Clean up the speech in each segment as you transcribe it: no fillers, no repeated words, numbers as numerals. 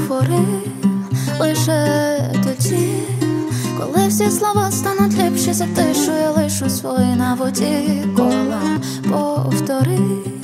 твори лише тоді, коли всі слова стануть ліпші за тишу, я лишу свої на воді. Колом повтори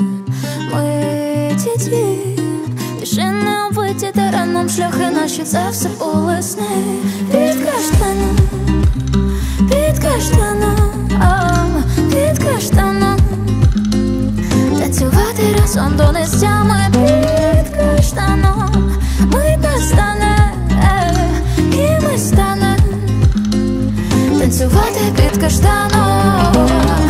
миті ті, тишини обвиті тереном, шляхи наші, це все були сни. Під каштаном, під каштаном, під каштаном, танцювати разом до нестями. Під каштаном мить настане, і ми станем танцювати під каштаном.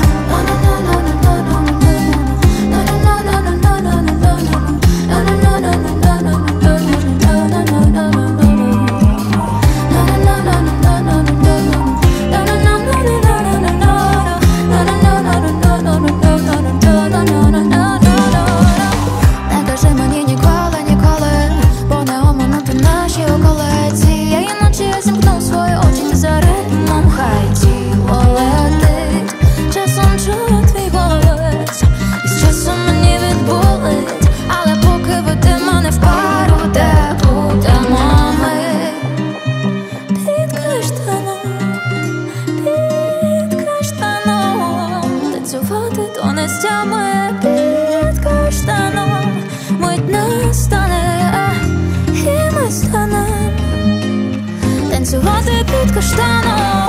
То нестями під каштаном, мить настане, і ми станем танцювати під каштаном.